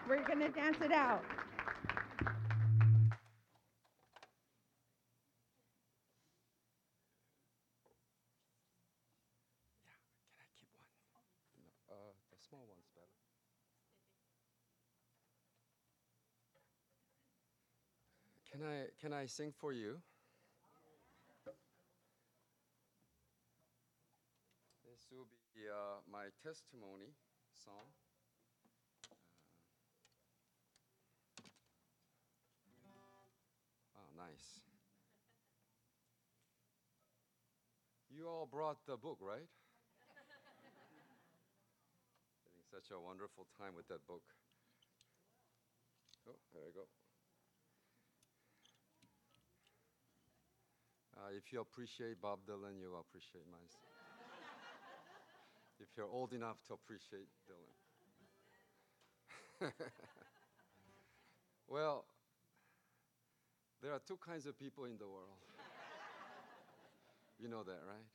We're going to dance it out. Can I keep one? No, the small one's better. Can I sing for you? This will be my testimony song. Oh, nice. You all brought the book, right? Having such a wonderful time with that book. Oh, there you go. If you appreciate Bob Dylan, you appreciate mine. If you're old enough to appreciate Dylan. Well, there are two kinds of people in the world. You know that, right?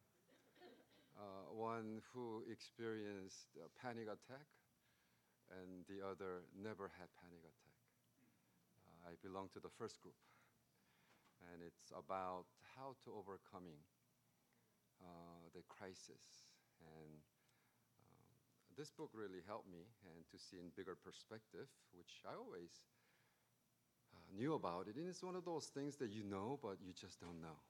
One who experienced a panic attack, and the other never had panic attack. I belong to the first group, and it's about how to overcoming the crisis. And this book really helped me and to see in bigger perspective, which I always knew about it. And it's one of those things that you know, but you just don't know.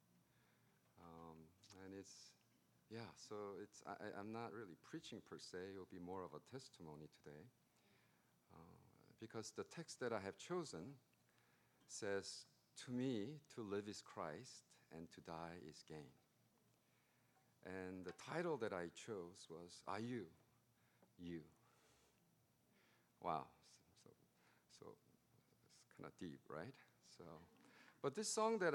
And it's, yeah, so I'm not really preaching per se. It will be more of a testimony today. Because the text that I have chosen says, "To me, to live is Christ, and to die is gain." And the title that I chose was, "Are you, you?" Wow, so it's kind of deep, right? So, but this song that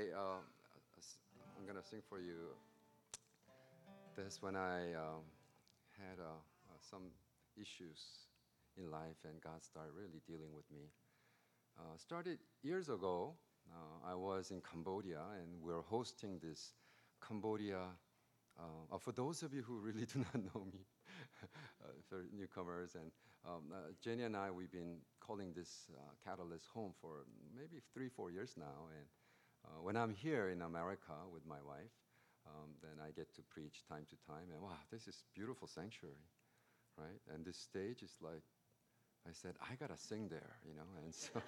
I'm gonna sing for you, that's when I had some issues in life, and God started really dealing with me. Started years ago. I was in Cambodia, and we were hosting this Cambodia. For those of you who really do not know me, for newcomers, and Jenny and I, we've been calling this Catalyst home for maybe 3-4 years now. And when I'm here in America with my wife, then I get to preach time to time. And wow, this is beautiful sanctuary, right? And this stage is like, I said, I gotta sing there, you know, and so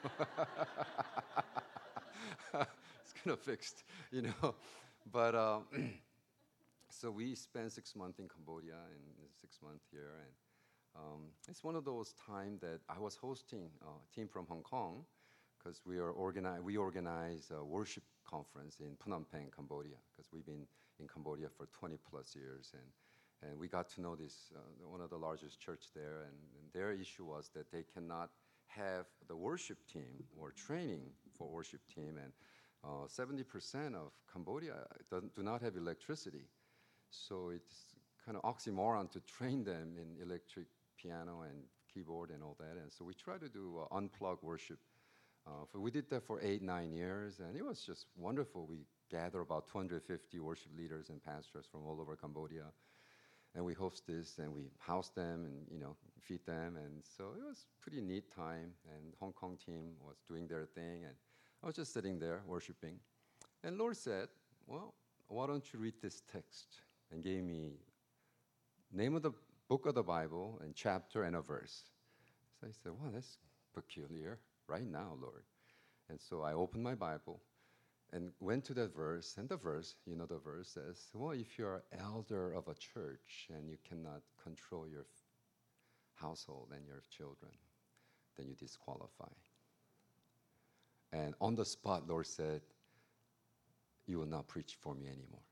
it's kind of fixed, you know. But so we spent 6 months in Cambodia and 6 months here, and it's one of those times that I was hosting a team from Hong Kong, because we organize a worship conference in Phnom Penh, Cambodia, because we've been in Cambodia for 20 plus years, and we got to know this one of the largest church there, and their issue was that they cannot have the worship team or training for worship team, and 70% of Cambodia do not have electricity. So it's kind of oxymoron to train them in electric piano and keyboard and all that. And so we try to do unplugged worship. We did that for 8-9 years, and it was just wonderful. We gather about 250 worship leaders and pastors from all over Cambodia, and we host this, and we house them, and feed them. And so it was pretty neat time. And Hong Kong team was doing their thing, and I was just sitting there worshiping. And Lord said, "Well, why don't you read this text?" And gave me name of the book of the Bible and chapter and a verse. So I said, "Wow, that's peculiar right now, Lord." And so I opened my Bible and went to that verse. And the verse, the verse says, well, if you're elder of a church and you cannot control your household and your children, then you disqualify. And on the spot, Lord said, "You will not preach for me anymore."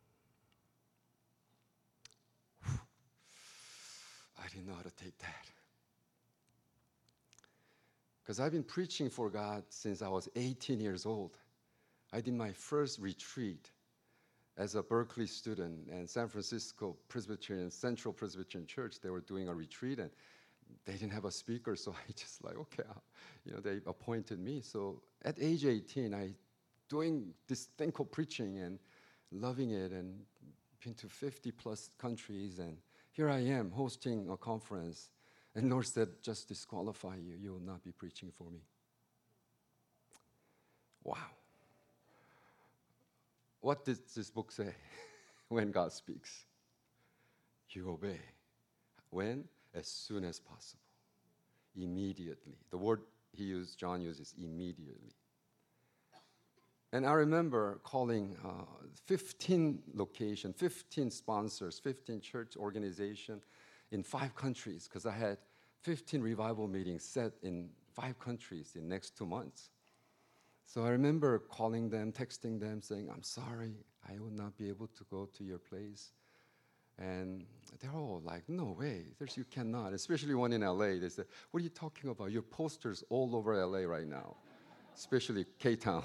I didn't know how to take that. Because I've been preaching for God since I was 18 years old. I did my first retreat as a Berkeley student, and San Francisco Presbyterian, Central Presbyterian Church, they were doing a retreat, and they didn't have a speaker, so I just like, okay, they appointed me. So at age 18, I doing this thing called preaching and loving it, and been to 50 plus countries, and here I am hosting a conference. And Lord said, just disqualify you. You will not be preaching for me. Wow. What did this book say when God speaks? You obey. When? As soon as possible. Immediately. The word John uses immediately. And I remember calling 15 locations, 15 sponsors, 15 church organizations in 5 countries, because I had 15 revival meetings set in 5 countries in next 2 months. So I remember calling them, texting them, saying, I'm sorry, I will not be able to go to your place. And they're all like, no way, you cannot. Especially one in LA, they said, what are you talking about? Your posters all over LA right now, especially K-Town.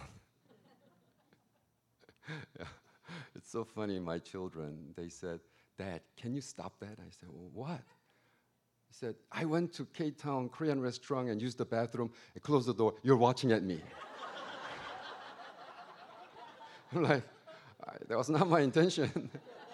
Yeah. It's so funny, my children, they said, Dad, can you stop that? I said, well, what? He said, I went to K-Town Korean restaurant and used the bathroom and closed the door. You're watching at me. I'm like, that was not my intention.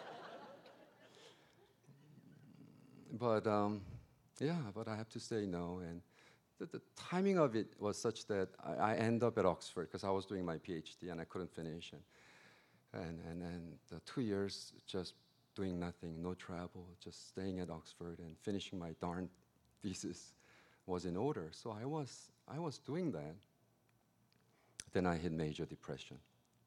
But I have to say no. And the timing of it was such that I ended up at Oxford because I was doing my PhD and I couldn't finish. And the 2 years just doing nothing, no travel, just staying at Oxford and finishing my darn thesis was in order. So I was doing that. Then I hit major depression.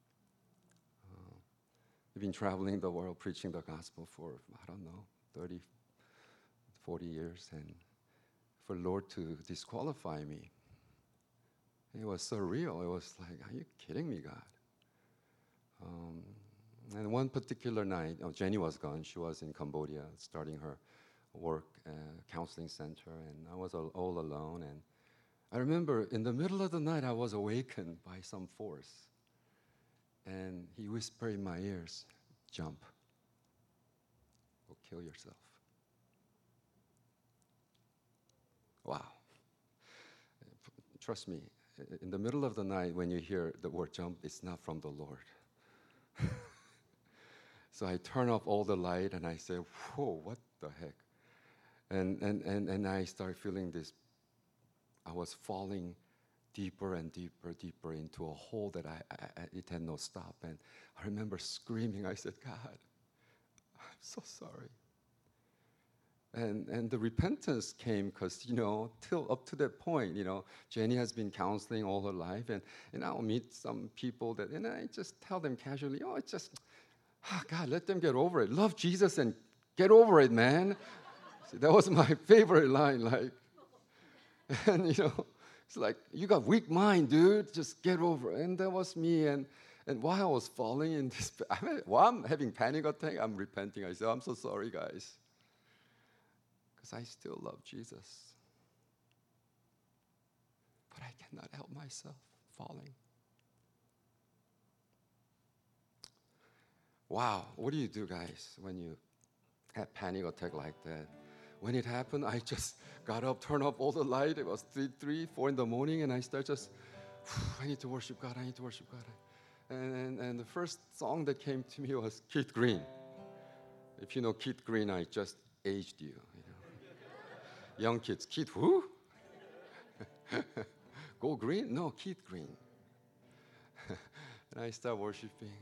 I've been traveling the world preaching the gospel for, 30, 40 years, and for Lord to disqualify me, it was surreal. It was like, are you kidding me, God? And one particular night, Jenny was gone. She was in Cambodia starting her work counseling center, and I was all alone. And I remember in the middle of the night, I was awakened by some force. And he whispered in my ears, jump. Go kill yourself. Wow. Trust me, in the middle of the night when you hear the word jump, it's not from the Lord. So I turn off all the light and I say, whoa, what the heck? And I start feeling this, I was falling deeper and deeper into a hole that it had no stop. And I remember screaming, I said, God, I'm so sorry. And the repentance came because, till up to that point, Jenny has been counseling all her life. And I'll meet some people and I just tell them casually, it's just, God, let them get over it. Love Jesus and get over it, man. See, that was my favorite line, and it's like, you got weak mind, dude, just get over it. And that was me, and while I was falling in this, while I'm having panic attack, I'm repenting. I said, I'm so sorry, guys, because I still love Jesus. But I cannot help myself falling. Wow, what do you do, guys, when you have panic attack like that? When it happened, I just got up, turned off all the light. It was 3, 4 in the morning, and I started just, I need to worship God, I need to worship God. And the first song that came to me was Keith Green. If you know Keith Green, I just aged you. Young kids, Keith who? Go Green? No, Keith Green. And I start worshiping.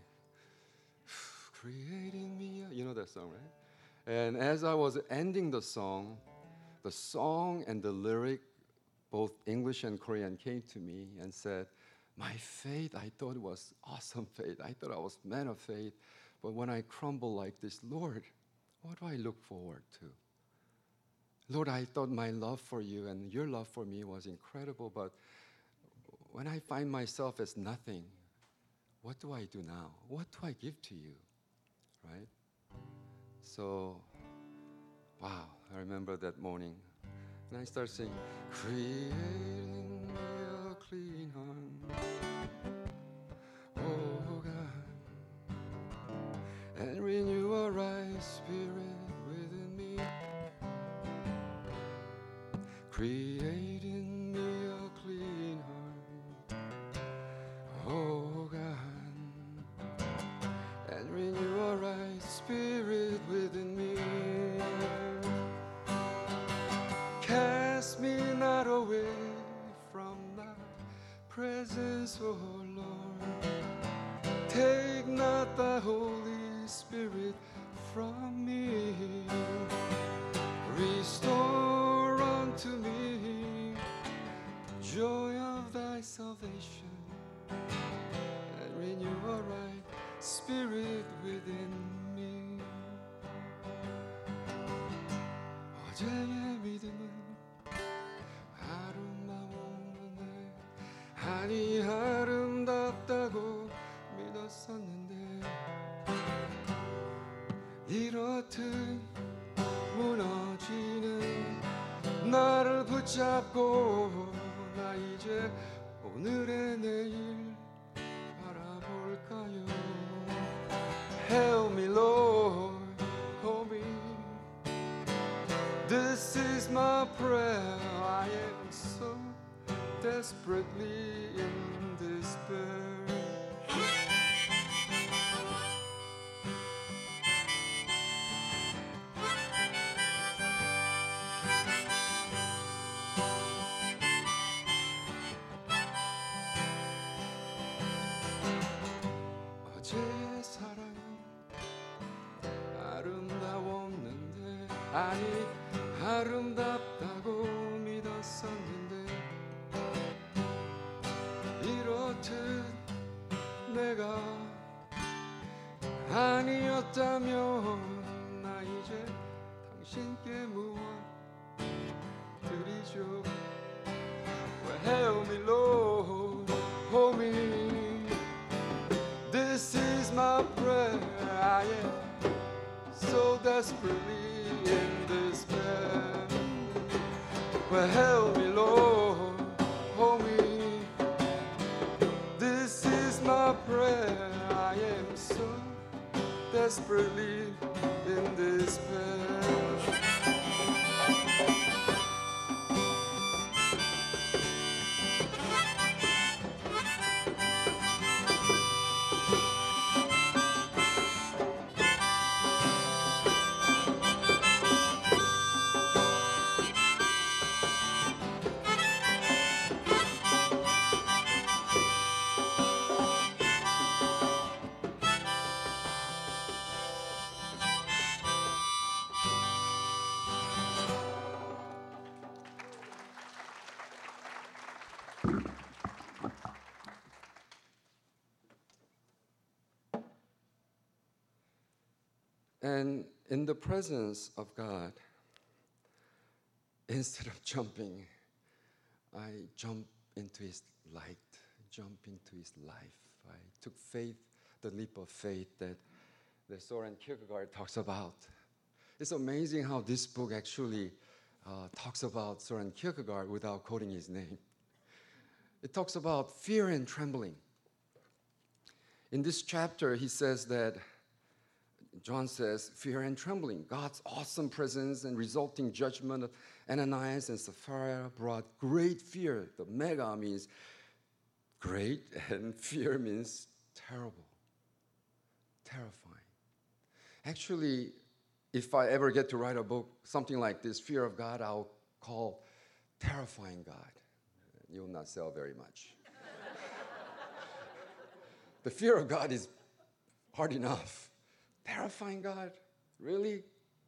Creating me, you know that song, right? And as I was ending the song and the lyric, both English and Korean, came to me and said, my faith, I thought it was awesome faith. I thought I was man of faith. But when I crumble like this, Lord, what do I look forward to? Lord, I thought my love for you and your love for me was incredible. But when I find myself as nothing, what do I do now? What do I give to you? Right? So, wow, I remember that morning. And I started singing, creating me a clean heart, oh God, and renew a right spirit within me. Creating me a clean heart, oh God, and renew a right spirit within me. not away from thy presence, O Lord. Take not thy Holy Spirit from me. Restore unto me joy of thy salvation, and renew a right spirit within me. 어제의 믿음은 아름다웠는데, 아니 아름답다고 믿었었는데, 이렇듯 무너지는 나를 붙잡고 나 이제 오늘의 내일 바라볼까요? Help me, Lord, hold me. This is my prayer. I am so desperately in despair. 어제의 사랑은 아름다웠는데, 아니 아름답다고 믿었었는데, 이렇듯 내가 아니었다면 나 이제 당신께 무엇 드리죠? Well, help me, Lord, hold me. This is my prayer. I am so desperately in despair. Well, help me, Lord, hold me. This is my prayer. I am so desperately in despair. And in the presence of God, instead of jumping, I jump into His light, jump into His life. I took faith, the leap of faith that Soren Kierkegaard talks about. It's amazing how this book actually talks about Soren Kierkegaard without quoting his name. It talks about fear and trembling. In this chapter, he says that John says, fear and trembling. God's awesome presence and resulting judgment of Ananias and Sapphira brought great fear. The mega means great, and fear means terrible, terrifying. Actually, if I ever get to write a book, something like this, Fear of God, I'll call Terrifying God. You will not sell very much. The fear of God is hard enough. Terrifying God? Really?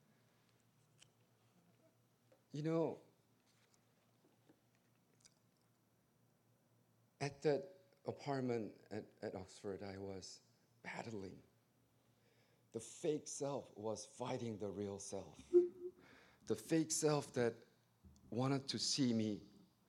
You know, at that apartment at Oxford, I was battling. The fake self was fighting the real self. The fake self that wanted to see me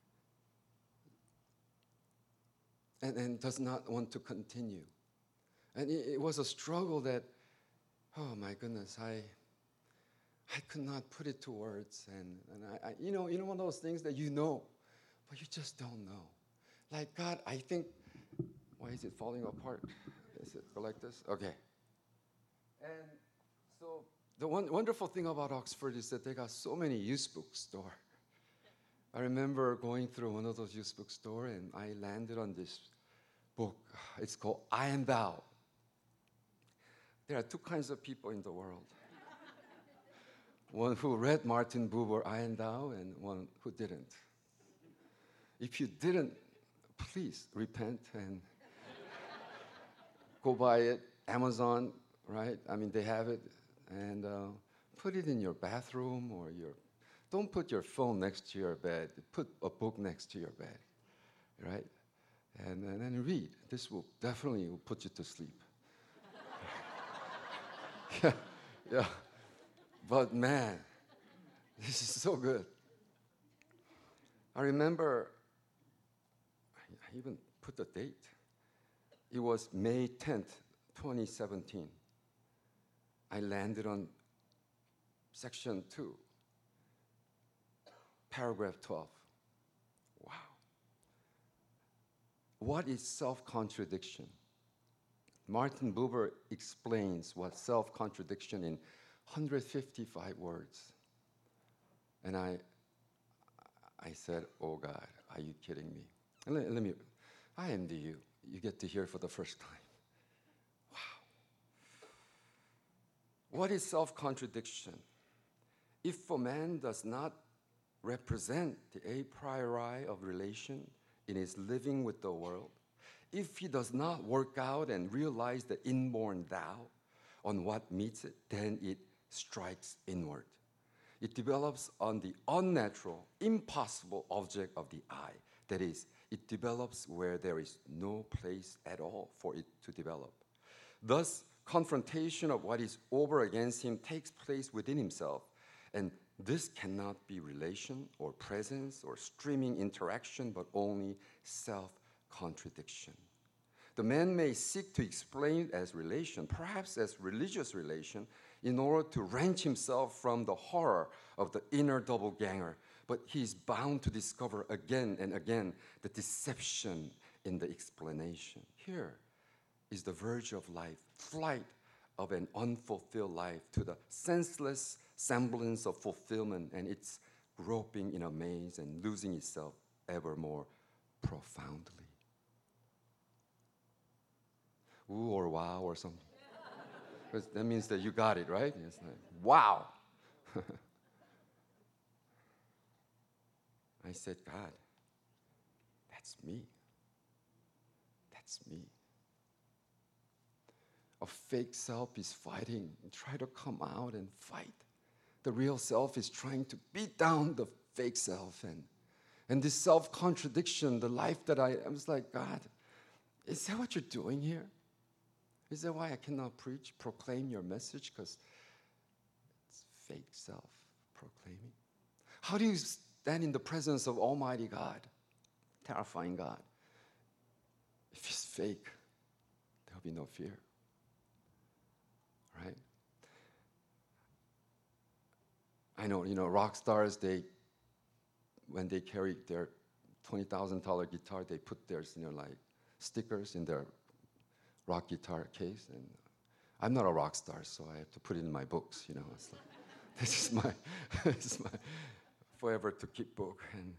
and does not want to continue. And it was a struggle that, oh my goodness, I could not put it to words. And I you know one of those things that you know, but you just don't know. Like, God, I think, why is it falling apart? Is it go like this? Okay. And so the wonderful thing about Oxford is that they got so many used bookstores. I remember going through one of those used bookstores, and I landed on this book. It's called I Am Thou. There are two kinds of people in the world. One who read Martin Buber, I Am Thou, and one who didn't. If you didn't, please repent and go buy it. Amazon, right? I mean, they have it. And put it in your bathroom or your... Don't put your phone next to your bed. Put a book next to your bed, right? And then read. This will definitely put you to sleep. Yeah, yeah. But man, this is so good. I remember, I even put the date. It was May 10th, 2017. I landed on section 2, paragraph 12. Wow. What is self-contradiction? Martin Buber explains what self-contradiction in 155 words. And I said, oh God, are you kidding me? And let me, I envy you. You get to hear for the first time. Wow. What is self-contradiction? If a man does not represent the a priori of relation in his living with the world, if he does not work out and realize the inborn Tao on what meets it, then it strikes inward. It develops on the unnatural, impossible object of the I. That is, it develops where there is no place at all for it to develop. Thus, confrontation of what is over against him takes place within himself, and this cannot be relation or presence or streaming interaction, but only self-contradiction. The man may seek to explain it as relation, perhaps as religious relation, in order to wrench himself from the horror of the inner doppelganger, but he is bound to discover again and again the deception in the explanation. Here is the verge of life, flight of an unfulfilled life to the senseless semblance of fulfillment, and it's groping in a maze and losing itself ever more profoundly. Ooh or wow or something. That means that you got it, right? It's like, wow. I said, God, that's me. That's me. A fake self is fighting, try to come out and fight. The real self is trying to beat down the fake self. And this self-contradiction, the life that I was like, God, is that what you're doing here? Is that why I cannot preach, proclaim your message? Because it's fake self-proclaiming. How do you stand in the presence of Almighty God, terrifying God? If He's fake, there'll be no fear, right? I know, rock stars, when they carry their $20,000 guitar, they put their, like stickers in their rock guitar case. And I'm not a rock star, so I have to put it in my books, It's like, this is my forever to keep book. And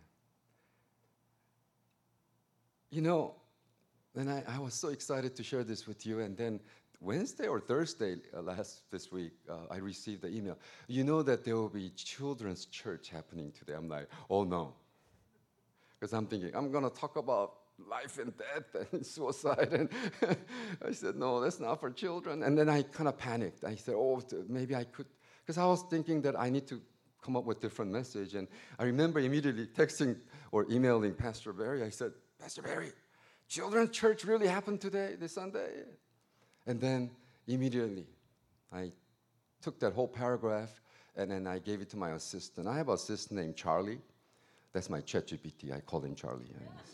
then I was so excited to share this with you, and then Wednesday or Thursday this week, I received the email. You know that there will be children's church happening today. I'm like, oh no. Because I'm thinking, I'm going to talk about life and death and suicide. And I said, no, that's not for children. And then I kind of panicked. I said, oh, maybe I could. Because I was thinking that I need to come up with different message. And I remember immediately texting or emailing Pastor Barry. I said, Pastor Barry, children's church really happened today, this Sunday? And then immediately, I took that whole paragraph and then I gave it to my assistant. I have an assistant named Charlie. That's my ChatGPT. I call him Charlie.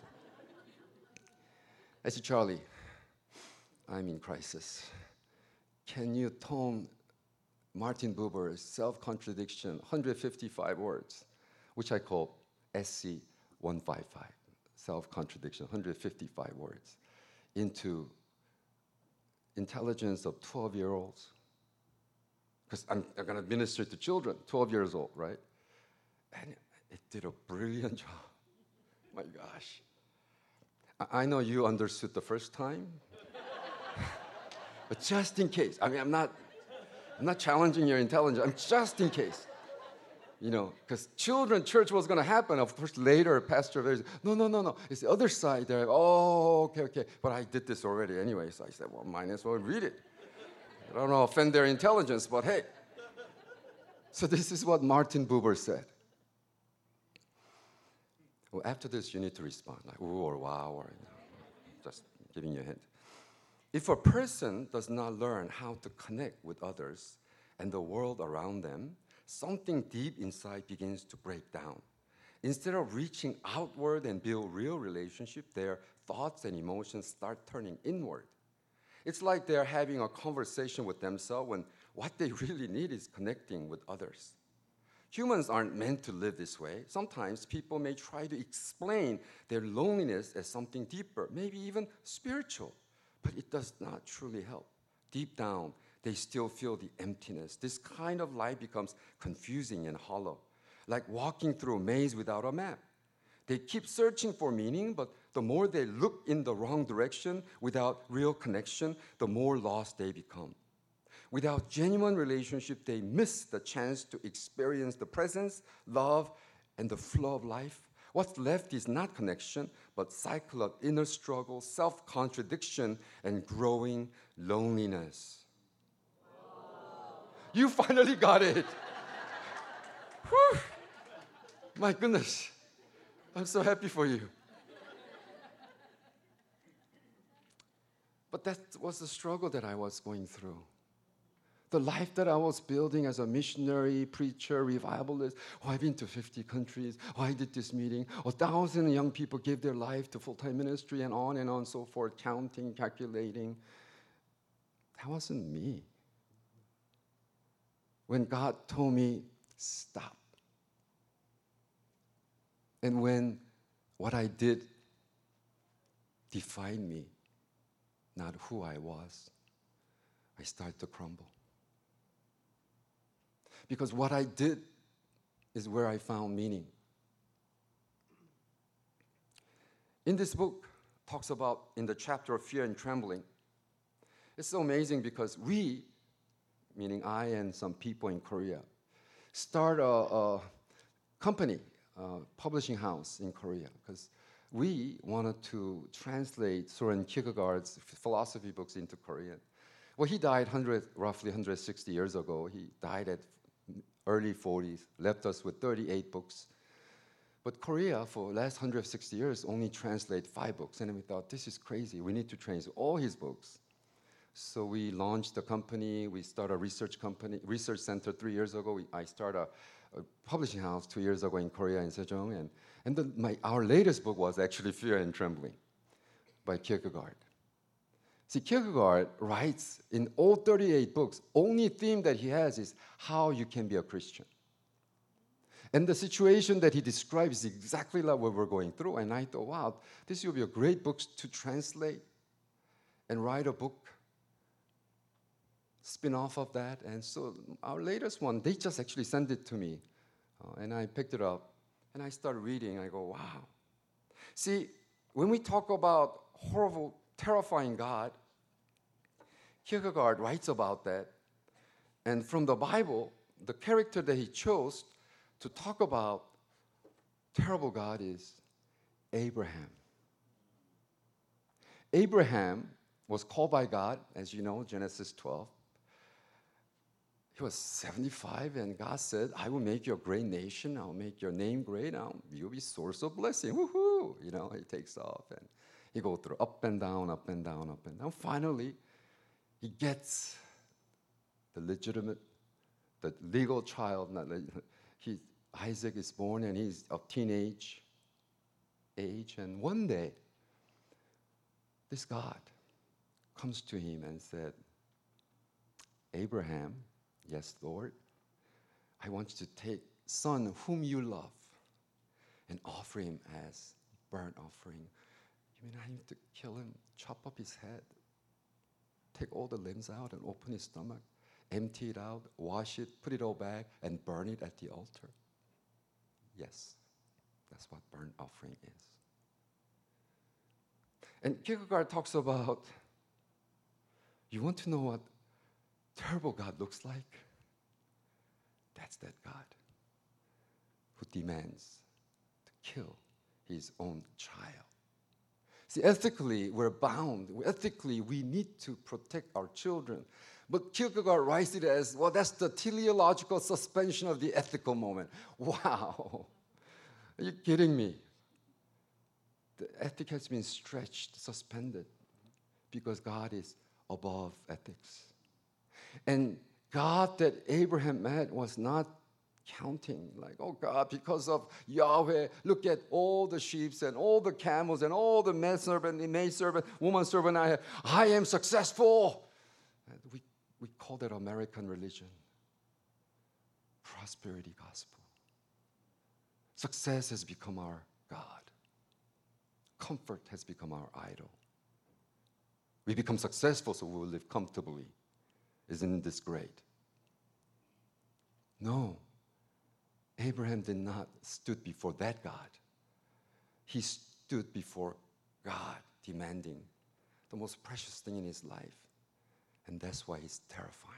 I said, Charlie, I'm in crisis. Can you tone Martin Buber's self-contradiction, 155 words, which I call SC 155, self-contradiction, 155 words, into intelligence of 12-year-olds, because I'm going to minister to children, 12 years old, right? And it did a brilliant job. My gosh. I know you understood the first time, but just in case, I'm not challenging your intelligence, I'm just in case. Because children church was going to happen. Of course, later, Pastor said, no. It's the other side there. Oh, okay. But I did this already anyway, so I said, well, might as well read it. I don't want to offend their intelligence, but hey. So this is what Martin Buber said. Well, after this, you need to respond, like, ooh, or wow, or just giving you a hint. If a person does not learn how to connect with others and the world around them, something deep inside begins to break down. Instead of reaching outward and build real relationship, their thoughts and emotions start turning inward. It's like they're having a conversation with themselves when what they really need is connecting with others. Humans aren't meant to live this way. Sometimes people may try to explain their loneliness as something deeper, maybe even spiritual, but it does not truly help. Deep down, they still feel the emptiness. This kind of life becomes confusing and hollow, like walking through a maze without a map. They keep searching for meaning, but the more they look in the wrong direction without real connection, the more lost they become. Without genuine relationship, they miss the chance to experience the presence, love, and the flow of life. What's left is not connection, but cycle of inner struggle, self-contradiction, and growing loneliness. You finally got it. Whew. My goodness. I'm so happy for you. But that was the struggle that I was going through. The life that I was building as a missionary, preacher, revivalist. Oh, I've been to 50 countries. Oh, I did this meeting. 1,000 young people gave their life to full-time ministry and on and so forth, counting, calculating. That wasn't me. When God told me, stop. And when what I did defined me, not who I was, I started to crumble. Because what I did is where I found meaning. In this book, talks about in the chapter of fear and trembling. It's so amazing because we, meaning I and some people in Korea, start a company, a publishing house in Korea, because we wanted to translate Soren Kierkegaard's philosophy books into Korean. Well, he died roughly 160 years ago. He died at early 40s, left us with 38 books. But Korea, for the last 160 years, only translate 5 books. And we thought, this is crazy. We need to translate all his books. So we launched the company. We started a research center 3 years ago. I started a publishing house 2 years ago in Korea, in Sejong. And our latest book was actually Fear and Trembling by Kierkegaard. See, Kierkegaard writes in all 38 books, only theme that he has is how you can be a Christian. And the situation that he describes is exactly like what we're going through. And I thought, wow, this will be a great book to translate and write a book, spin off of that. And so our latest one, they just actually sent it to me. And I picked it up, and I started reading. I go, wow. See, when we talk about horrible, terrifying God, Kierkegaard writes about that. And from the Bible, the character that he chose to talk about terrible God is Abraham. Abraham was called by God, as you know, Genesis 12. He was 75, and God said, I will make you a great nation. I'll make your name great. You'll be source of blessing. Woohoo! He takes off, and he goes through up and down, up and down, up and down. Finally, he gets the legal child. Isaac is born, and he's of teenage age. And one day, this God comes to him and said, Abraham, yes, Lord, I want you to take son whom you love and offer him as burnt offering. You mean I need to kill him, chop up his head, take all the limbs out and open his stomach, empty it out, wash it, put it all back, and burn it at the altar? Yes, that's what burnt offering is. And Kierkegaard talks about, you want to know what terrible God looks like? That's that God. who demands to kill his own child. See, ethically, we're bound. Ethically, we need to protect our children. But Kierkegaard writes it as, well, that's the teleological suspension of the ethical moment. Wow. Are you kidding me? The ethic has been stretched, suspended, because God is above ethics. And God that Abraham met was not counting, like, oh God, because of Yahweh, look at all the sheep and all the camels and all the maidservant, woman servant I have. I am successful. And we call that American religion. Prosperity gospel. Success has become our God. Comfort has become our idol. We become successful so we will live comfortably. Isn't this great? No. Abraham did not stood before that God. He stood before God, demanding the most precious thing in his life. And that's why he's terrifying.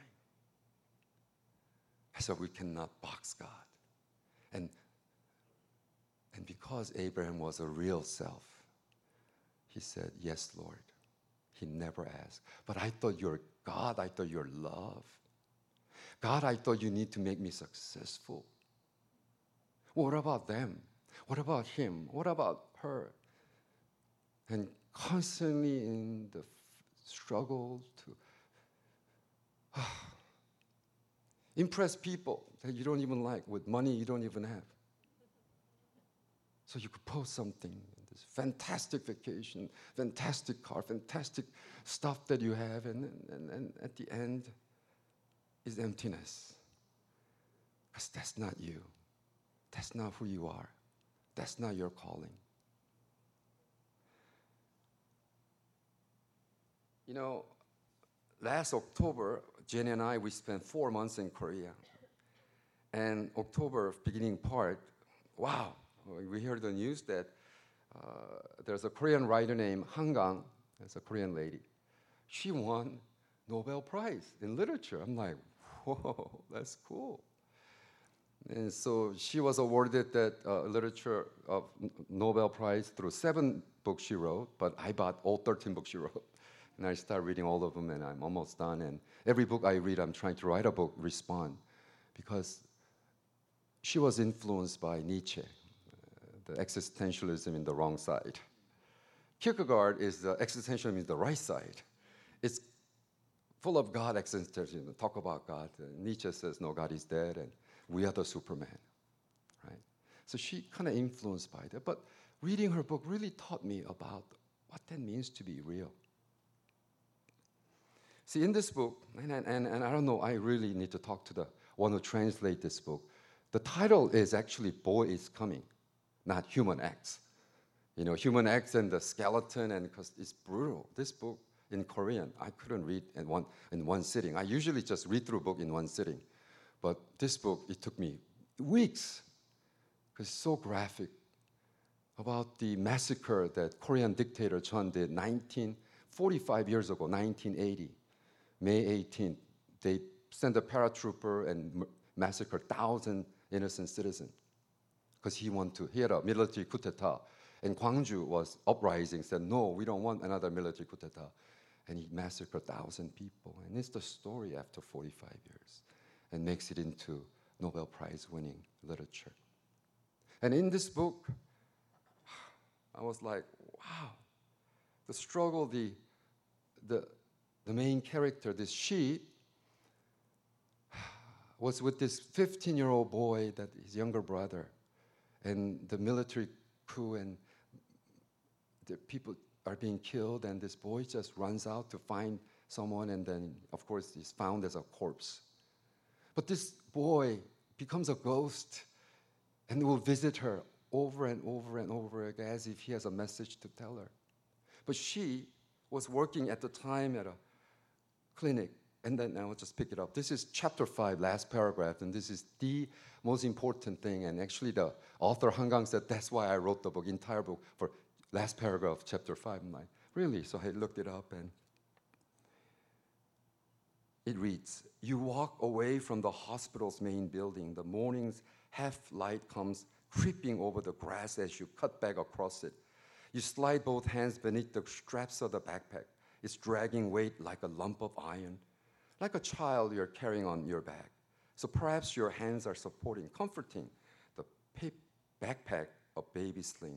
So we cannot box God. And because Abraham was a real self, he said, yes, Lord. He never asked. But I thought you're God. I thought you're love. God, I thought you need to make me successful. What about them? What about him? What about her? And constantly in the struggle to impress people that you don't even like with money you don't even have. So you could post something, this fantastic vacation, fantastic car, fantastic stuff that you have, and at the end is emptiness. Because that's not you. That's not who you are. That's not your calling. You know, last October, Jenny and I, we spent 4 months in Korea. And October, beginning part, wow, we heard the news that there's a Korean writer named Han Gang, that's a Korean lady. She won Nobel Prize in literature. I'm like, whoa, that's cool. And so she was awarded that literature of Nobel Prize through 7 books she wrote, but I bought all 13 books she wrote. And I started reading all of them, and I'm almost done. And every book I read, I'm trying to write a book, respond. Because she was influenced by Nietzsche, the existentialism in the wrong side. Kierkegaard is the existentialism in the right side. It's full of God existentialism, talk about God. Nietzsche says, no, God is dead, and we are the Superman, right? So she kind of influenced by that. But reading her book really taught me about what that means to be real. See, in this book, and I don't know, I really need to talk to the one who translated this book. The title is actually Boy is Coming, not Human X. You know, Human X and the skeleton, and because it's brutal. This book in Korean, I couldn't read in one sitting. I usually just read through a book in one sitting. But this book, it took me weeks, because it's so graphic, about the massacre that Korean dictator Chun did 45 years ago, 1980. May 18th, they sent a paratrooper and massacred 1,000 innocent citizens because he had a military coup d'etat. And Gwangju was uprising, said, no, we don't want another military coup d'etat. And he massacred 1,000 people. And it's the story after 45 years and makes it into Nobel Prize winning literature. And in this book, I was like, wow, the struggle, the main character, this she, was with this 15-year-old boy, that his younger brother, and the military coup, and the people are being killed, and this boy just runs out to find someone, and then, of course, he's found as a corpse. But this boy becomes a ghost and will visit her over and over and over again as if he has a message to tell her. But she was working at the time at a clinic, and then I'll just pick it up. This is chapter 5, last paragraph, and this is the most important thing. And actually, the author Han Gang said, that's why I wrote the book, entire book, for last paragraph, chapter 5. I'm like, really? So I looked it up, and it reads, you walk away from the hospital's main building. The morning's half light comes creeping over the grass as you cut back across it. You slide both hands beneath the straps of the backpack. It's dragging weight like a lump of iron, like a child you're carrying on your back. So perhaps your hands are supporting, comforting the backpack of baby sling.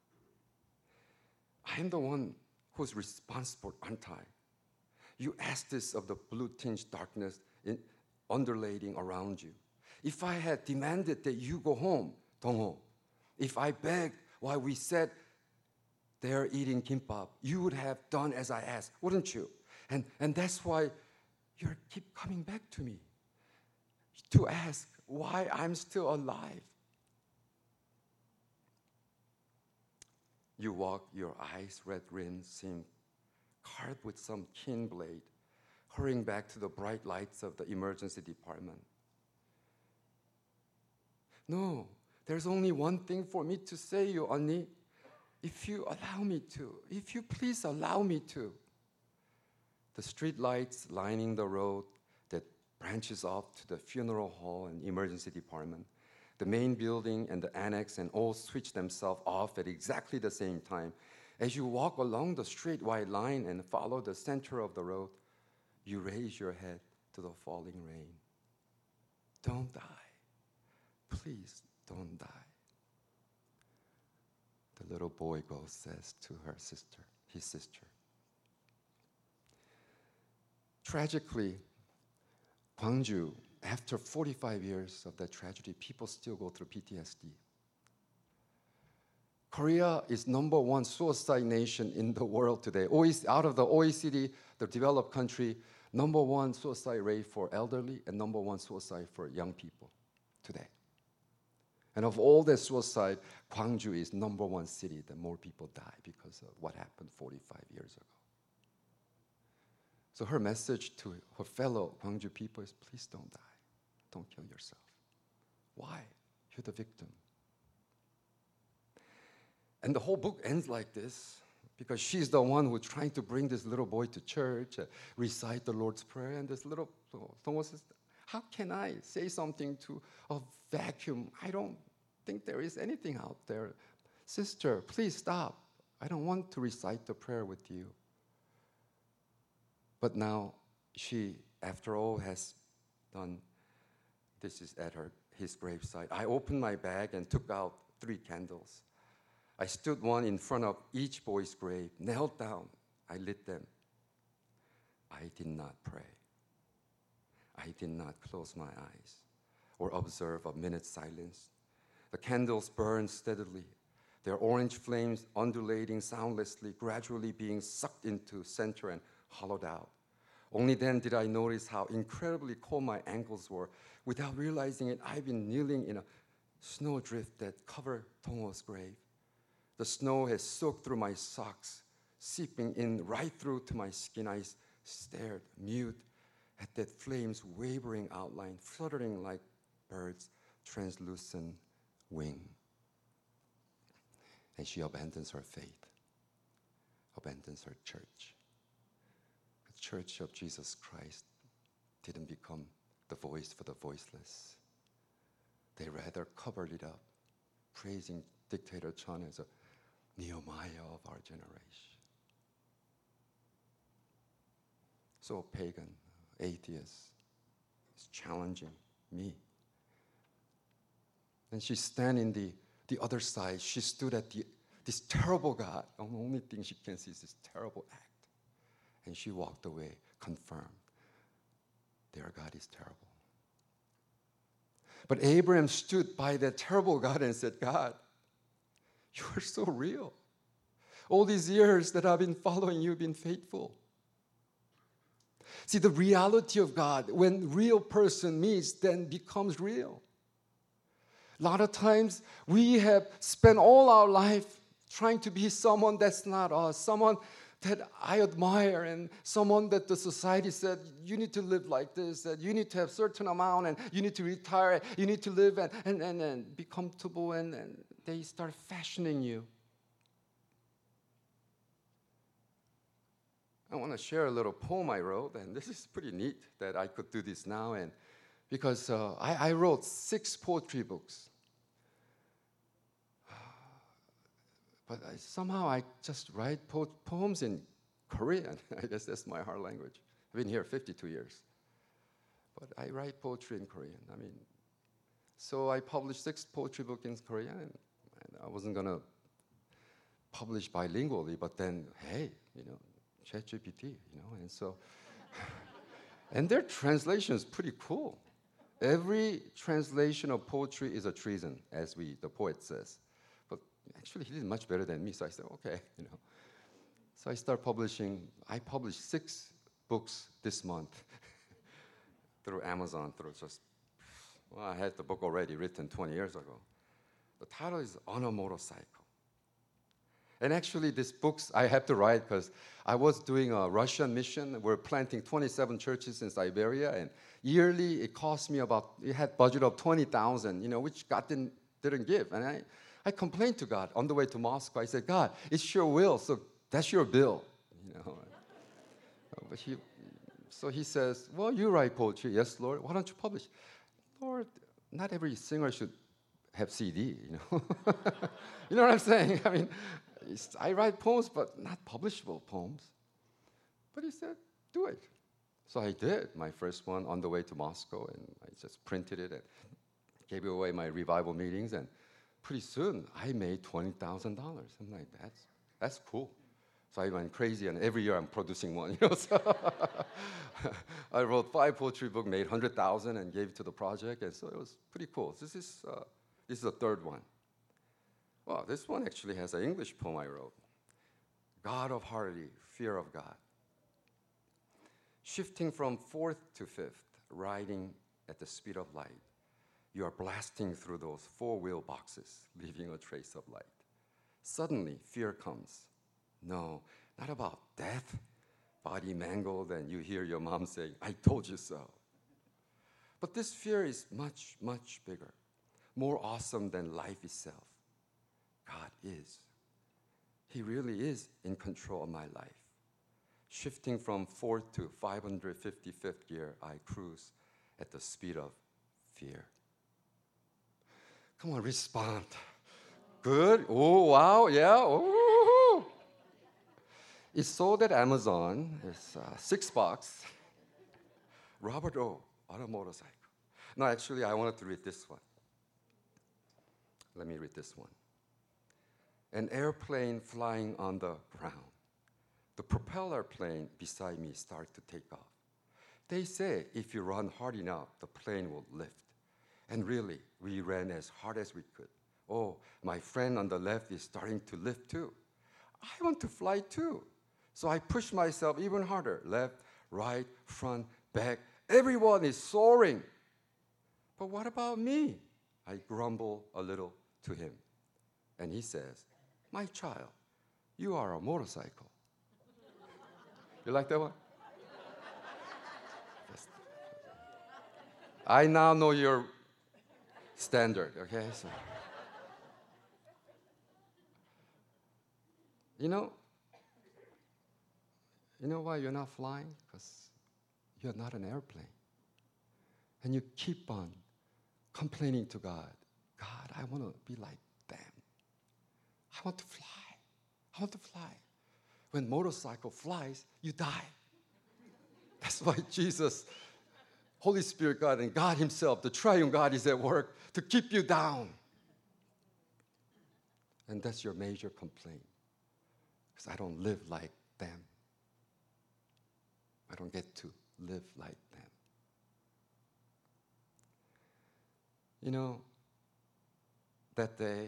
I am the one who's responsible, aren't I? You ask this of the blue-tinged darkness undulating around you. If I had demanded that you go home, Dongho, if I begged while we sat there eating kimbap, you would have done as I asked, wouldn't you? And that's why you keep coming back to me, to ask why I'm still alive. You walk, your eyes, red rims seem carved with some keen blade, hurrying back to the bright lights of the emergency department. No, there's only one thing for me to say, you, 언니. If you allow me to, if you please allow me to. The street lights lining the road that branches off to the funeral hall and emergency department, the main building and the annex, and all switch themselves off at exactly the same time. As you walk along the straight white line and follow the center of the road, you raise your head to the falling rain. Don't die. Please don't die. The little boy ghost says to his sister. Tragically, Gwangju, after 45 years of that tragedy, people still go through PTSD. Korea is #1 suicide nation in the world today. Out of the OECD, the developed country, #1 suicide rate for elderly and #1 suicide for young people today. And of all the suicide, Gwangju is #1 city that more people die because of what happened 45 years ago. So her message to her fellow Gwangju people is, please don't die. Don't kill yourself. Why? You're the victim. And the whole book ends like this, because she's the one who's trying to bring this little boy to church, recite the Lord's Prayer, and this little someone says, how can I say something to a vacuum? I don't think there is anything out there. Sister, please stop. I don't want to recite the prayer with you. But now she, after all, has done, this is at his graveside. I opened my bag and took out 3 candles. I stood one in front of each boy's grave, knelt down. I lit them. I did not pray. I did not close my eyes or observe a minute's silence. The candles burned steadily, their orange flames undulating soundlessly, gradually being sucked into center and hollowed out. Only then did I notice how incredibly cold my ankles were. Without realizing it, I've been kneeling in a snowdrift that covered Dongho's grave. The snow has soaked through my socks, seeping in right through to my skin. I stared, mute, at that flame's wavering outline, fluttering like birds' translucent wing. And she abandons her faith, abandons her church. The Church of Jesus Christ didn't become the voice for the voiceless. They rather covered it up, praising Dictator Chun as a Nehemiah of our generation. So pagan, atheist, is challenging me. And she stand in the other side. She stood at this terrible God. The only thing she can see is this terrible act. And she walked away, confirmed, their God is terrible. But Abraham stood by that terrible God and said, God, you are so real. All these years that I've been following you, you've been faithful. See, the reality of God, when real person meets, then becomes real. A lot of times, we have spent all our life trying to be someone that's not us, someone that I admire, and someone that the society said, you need to live like this, that you need to have a certain amount, and you need to retire, you need to live and be comfortable, and they start fashioning you. I want to share a little poem I wrote, and this is pretty neat that I could do this now and because I wrote 6 poetry books. But somehow I just write poems in Korean. I guess that's my heart language. I've been here 52 years. But I write poetry in Korean. I mean, so I published 6 poetry books in Korean, and I wasn't going to publish bilingually, but then, hey, ChatGPT, and so, and their translation is pretty cool. Every translation of poetry is a treason, as the poet says. But actually, he did much better than me, so I said, okay, So I start publishing. I published 6 books this month through Amazon, I had the book already written 20 years ago. The title is On a Motorcycle. And actually, these books I have to write because I was doing a Russian mission. We're planting 27 churches in Siberia, and yearly it cost me it had budget of 20,000, which God didn't give. And I complained to God on the way to Moscow. I said, God, it's your will, so that's your bill. But so he says, well, you write poetry. Yes, Lord. Why don't you publish? Lord, not every singer should have CD, You know what I'm saying? I mean, I write poems, but not publishable poems. But he said, do it. So I did my first one on the way to Moscow, and I just printed it and gave it away my revival meetings, and pretty soon I made $20,000. I'm like, that's cool. So I went crazy, and every year I'm producing one. So I wrote 5 poetry books, made $100,000, and gave it to the project, and so it was pretty cool. This is the 3rd one. Well, this one actually has an English poem I wrote. God of Harley, fear of God. Shifting from 4th to 5th, riding at the speed of light, you are blasting through those 4-wheel boxes, leaving a trace of light. Suddenly, fear comes. No, not about death, body mangled, and you hear your mom saying, I told you so. But this fear is much, much bigger, more awesome than life itself. God is. He really is in control of my life. Shifting from 4th to 555th gear, I cruise at the speed of fear. Come on, respond. Good. Oh, wow, yeah. Ooh. It's sold at Amazon. It's $6. Robert O. on a motorcycle. No, actually, I wanted to read this one. Let me read this one. An airplane flying on the ground. The propeller plane beside me starts to take off. They say if you run hard enough, the plane will lift. And really, we ran as hard as we could. Oh, my friend on the left is starting to lift too. I want to fly too. So I push myself even harder. Left, right, front, back. Everyone is soaring. But what about me? I grumble a little to him. And he says, my child, you are a motorcycle. You like that one? I now know your standard, okay? So, you know why you're not flying? Because you're not an airplane. And you keep on complaining to God. God, I want to be like them. I want to fly. I want to fly. When motorcycle flies, you die. That's why Jesus, Holy Spirit God, and God himself, the triune God, is at work to keep you down. And that's your major complaint. Because I don't live like them. I don't get to live like them. You know, that day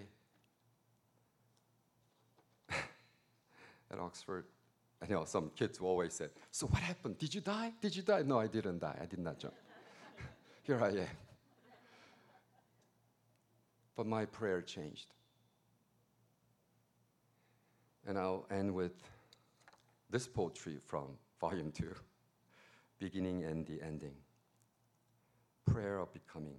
at Oxford, I know some kids will always say, so what happened? Did you die? Did you die? No, I didn't die. I did not jump. Here I am. But my prayer changed. And I'll end with this poetry from Volume 2, beginning and the ending. Prayer of becoming.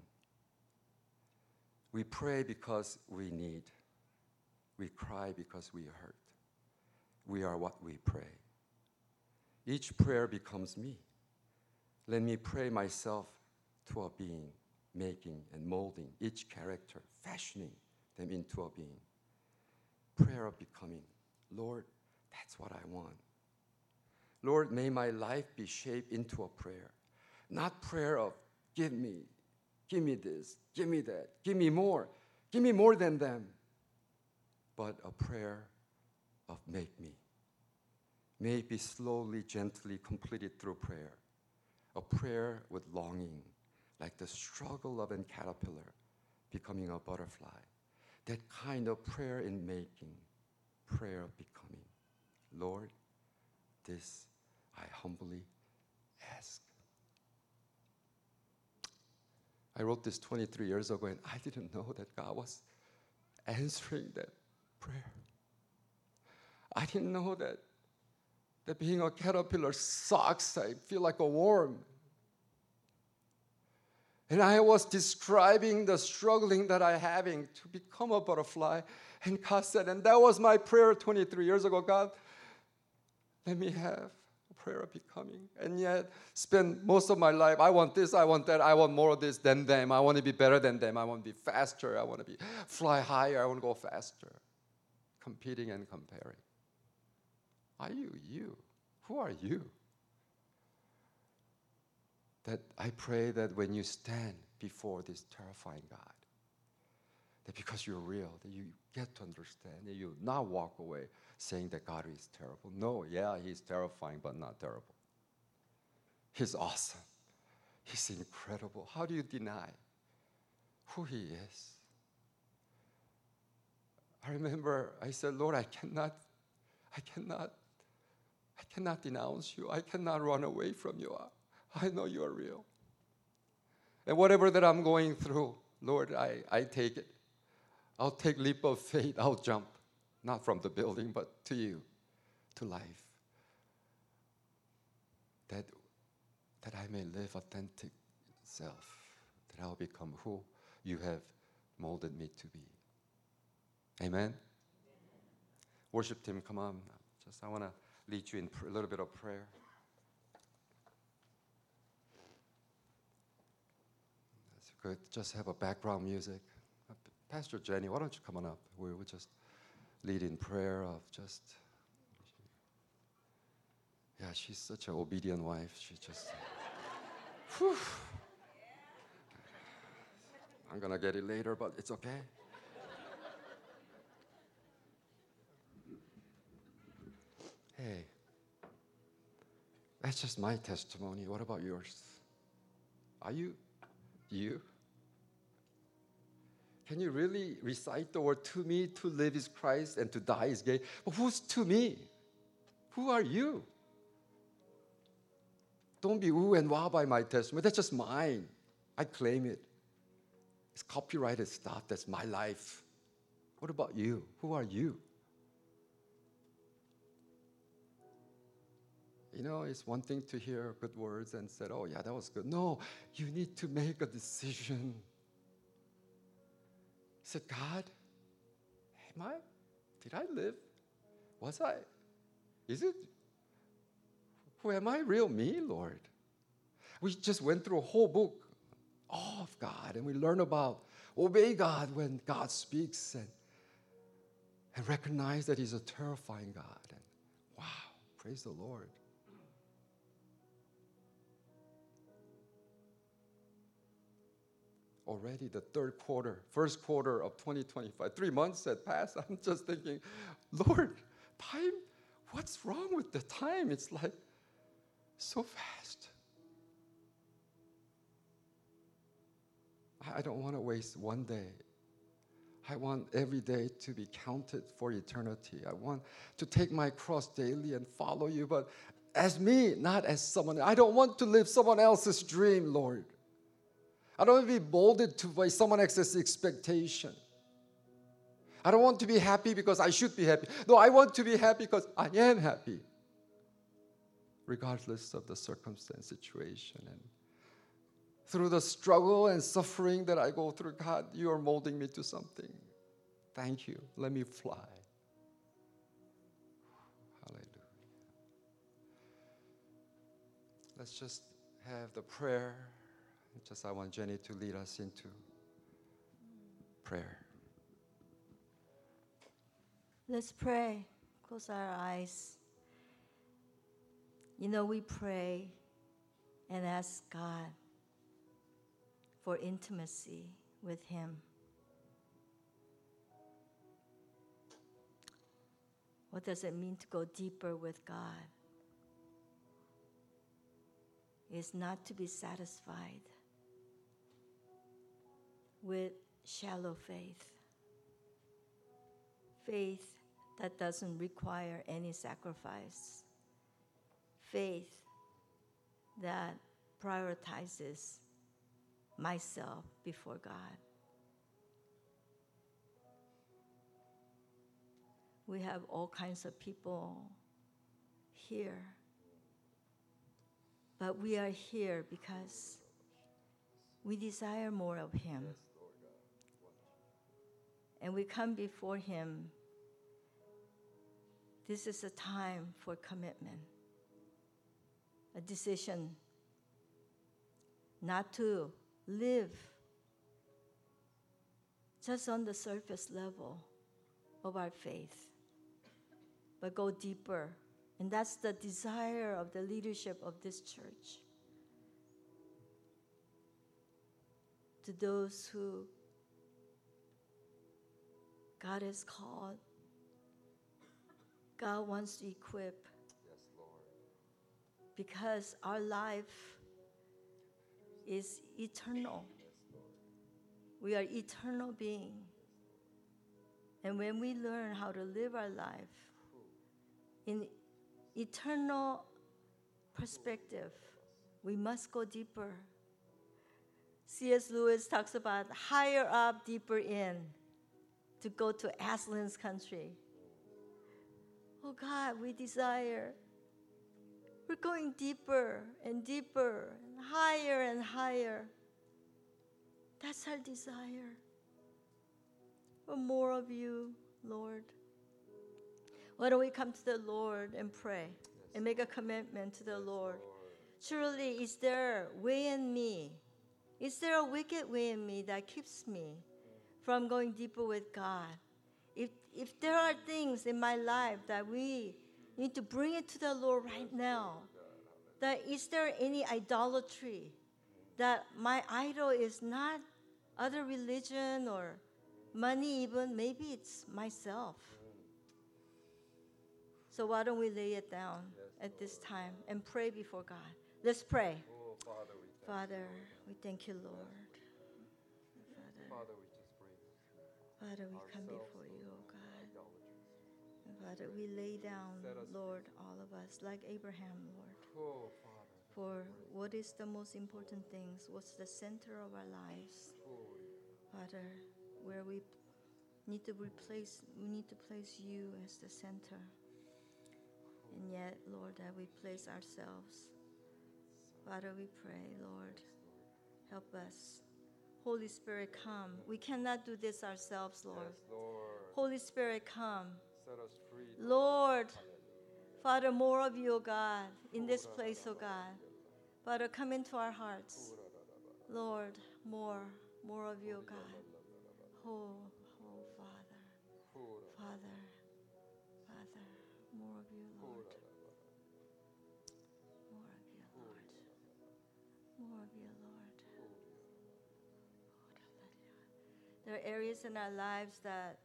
We pray because we need. We cry because we hurt. We are what we pray. Each prayer becomes me. Let me pray myself to a being, making and molding each character, fashioning them into a being. Prayer of becoming. Lord, that's what I want. Lord, may my life be shaped into a prayer. Not prayer of give me this, give me that, give me more than them. But a prayer of make me. May it be slowly, gently completed through prayer. A prayer with longing, like the struggle of a caterpillar becoming a butterfly. That kind of prayer in making, prayer of becoming. Lord, this I humbly ask. I wrote this 23 years ago, and I didn't know that God was answering that prayer. I didn't know that being a caterpillar sucks. I feel like a worm. And I was describing the struggling that I'm having to become a butterfly. And God said, and that was my prayer 23 years ago, God, let me have a prayer of becoming. And yet, spend most of my life, I want this, I want that, I want more of this than them. I want to be better than them. I want to be faster. I want to fly higher. I want to go faster. Competing and comparing. Are you? Who are you? That I pray that when you stand before this terrifying God, that because you're real, that you get to understand, that you not walk away saying that God is terrible. No, yeah, he's terrifying, but not terrible. He's awesome. He's incredible. How do you deny who he is? I remember I said, Lord, I cannot denounce you. I cannot run away from you. I know you are real. And whatever that I'm going through, Lord, I take it. I'll take leap of faith. I'll jump, not from the building, but to you, to life. That I may live authentic self, that I'll become who you have molded me to be. Amen? Worship team, come on. I want to lead you in a little bit of prayer. That's good. Just have a background music. Pastor Jenny, why don't you come on up? We will just lead in prayer of just, yeah, she's such an obedient wife. She just, whew. I'm going to get it later, but it's okay. Hey, that's just my testimony. What about yours? Are you? Can you really recite the word to me, to live is Christ and to die is gain? But who's to me? Who are you? Don't be ooh and wow by my testimony. That's just mine. I claim it. It's copyrighted stuff. That's my life. What about you? Who are you? You know, it's one thing to hear good words and say, oh, yeah, that was good. No, you need to make a decision. He said, God, did I live? Was I? Is it? Who am I? Real me, Lord? We just went through a whole book of God, and we learn about obey God when God speaks and recognize that he's a terrifying God. And wow, praise the Lord. Already the first quarter of 2025, 3 months had passed. I'm just thinking, Lord, time, what's wrong with the time? It's like so fast. I don't want to waste one day. I want every day to be counted for eternity. I want to take my cross daily and follow you, but as me, not as someone. I don't want to live someone else's dream, Lord. I don't want to be molded by someone else's expectation. I don't want to be happy because I should be happy. No, I want to be happy because I am happy, regardless of the circumstance, situation. And through the struggle and suffering that I go through, God, you are molding me to something. Thank you. Let me fly. Hallelujah. Let's just have the prayer Just I want Jenny to lead us into prayer. Let's pray. Close our eyes. You know, we pray and ask God for intimacy with Him. What does it mean to go deeper with God? It's not to be satisfied with shallow faith. Faith that doesn't require any sacrifice. Faith that prioritizes myself before God. We have all kinds of people here, but we are here because we desire more of Him. And we come before Him. This is a time for commitment, a decision not to live just on the surface level of our faith, but go deeper. And that's the desire of the leadership of this church. To those who God has called, God wants to equip. Yes, Lord. Because our life is eternal. We are eternal beings. And when we learn how to live our life in eternal perspective, we must go deeper. C.S. Lewis talks about higher up, deeper in, to go to Aslan's country. Oh God, we desire. We're going deeper and deeper, and higher. That's our desire. For more of you, Lord. Why don't we come to the Lord and pray and make a commitment to the Lord? Surely, is there a way in me? Is there a wicked way in me that keeps me from going deeper with God? If there are things in my life that we need to bring it to the Lord right now, that is there any idolatry, that my idol is not other religion or money even, maybe it's myself. So why don't we lay it down at this time and pray before God? Let's pray. Oh, Father, we thank you, Lord. Father, we just bring Father, we come before you, oh God. And Father, we lay down, Lord, all of us, like Abraham, Lord. Oh, Father. For what is the most important things? What's the center of our lives? Father, where we need to place you as the center. And yet, Lord, that we place ourselves. Father, we pray, Lord, help us. Holy Spirit, come. We cannot do this ourselves, Lord. Yes, Lord. Holy Spirit, come. Set us free. Lord, Father, more of you, O God, in this place, O God. Father, come into our hearts. Lord, more of you, O God. Oh, Father, more of you, Lord. More of you, Lord. More of you, Lord. There are areas in our lives that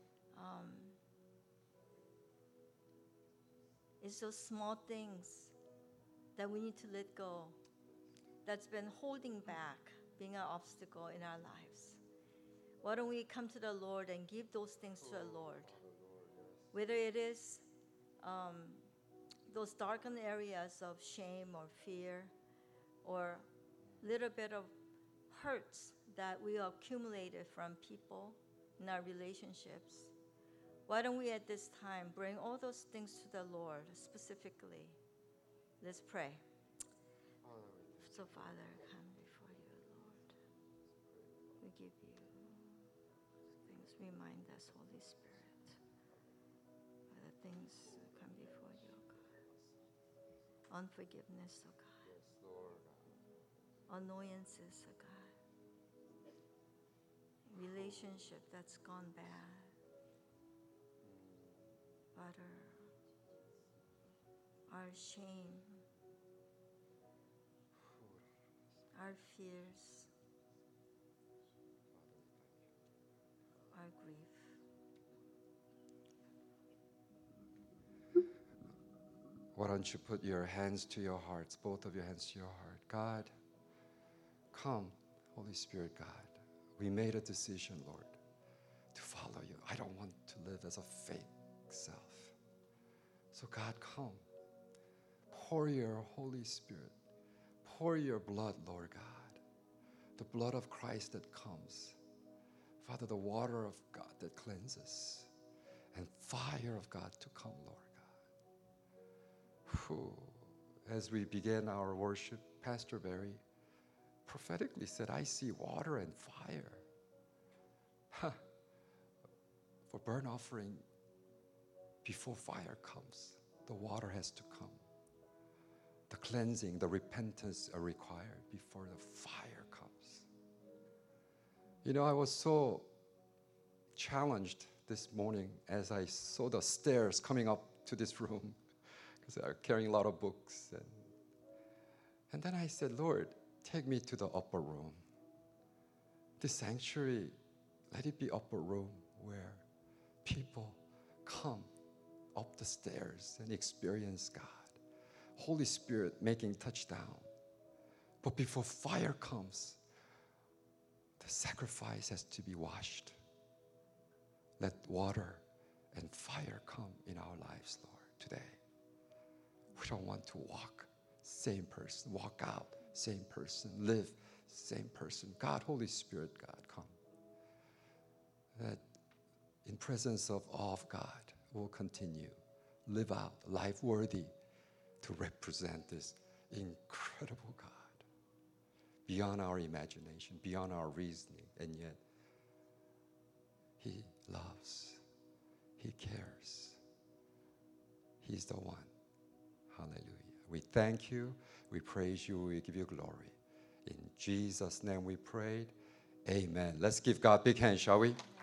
it's those small things that we need to let go, that's been holding back, being an obstacle in our lives. Why don't we come to the Lord and give those things to the Lord? Whether it is those darkened areas of shame or fear, or little bit of hurts that we accumulated from people in our relationships. Why don't we at this time bring all those things to the Lord specifically? Let's pray. So, Father, come before you, Lord. We give you things. Remind us, Holy Spirit, of the things that come before you, oh God. Unforgiveness, oh God. Yes, Lord. annoyances, oh God. Relationship that's gone bad. Father, our shame, our fears, our grief. Why don't you put your hands to your hearts, both of your hands to your heart. God, come, Holy Spirit, God. We made a decision, Lord, to follow you. I don't want to live as a fake self. So God, come. Pour your Holy Spirit. Pour your blood, Lord God. The blood of Christ that comes. Father, the water of God that cleanses. And fire of God to come, Lord God. Whew. As we began our worship, Pastor Barry prophetically said, I see water and fire. For burnt offering, before fire comes, the water has to come. The cleansing, the repentance are required before the fire comes. You know, I was so challenged this morning as I saw the stairs coming up to this room because I'm carrying a lot of books. And then I said, Lord, take me to the upper room. This sanctuary, let it be upper room where people come up the stairs and experience God. Holy Spirit making touchdown. But before fire comes, the sacrifice has to be washed. Let water and fire come in our lives, Lord, today. We don't want to walk same person, walk out same person, live same person. God, Holy Spirit, God, come. That in presence of awe of God, we'll continue, live out life worthy to represent this incredible God beyond our imagination, beyond our reasoning, and yet He loves, He cares. He's the one. Hallelujah. We thank you, we praise you, we give you glory. In Jesus' name we prayed. Amen. Let's give God a big hand, shall we?